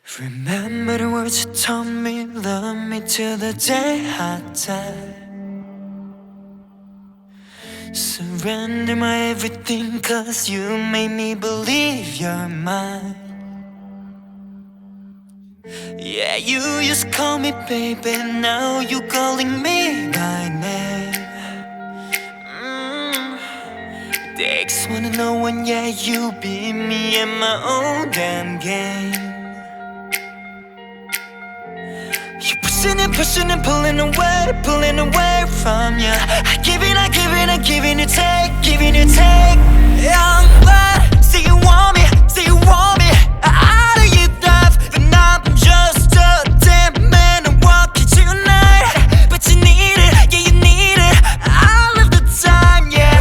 Remember the words you told me, love me till the day I die. Surrender my everything, cause you made me believe you're mine. Yeah, you used to call me baby, now you calling me by name. They just wanna know when, yeah, you beat me in my own damn game. You're pushing and pulling away from you. I giving you take. Yeah, I'm glad, say you want me, out of your depth. And I'm just a damn man and walk you tonight. But you need it, yeah, you need it, all of the time, yeah.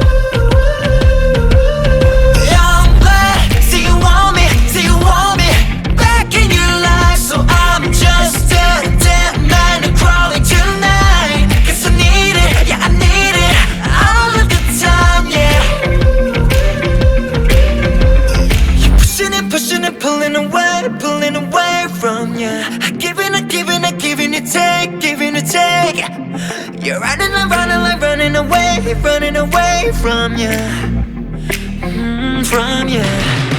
Yeah, I'm glad, say you want me, back in your life. So I'm just a damn man and crawling tonight. Cause I need it, yeah, I need it, all of the time, yeah. You're pushing and pulling away from you. I giving you take. You're running away from you, from you.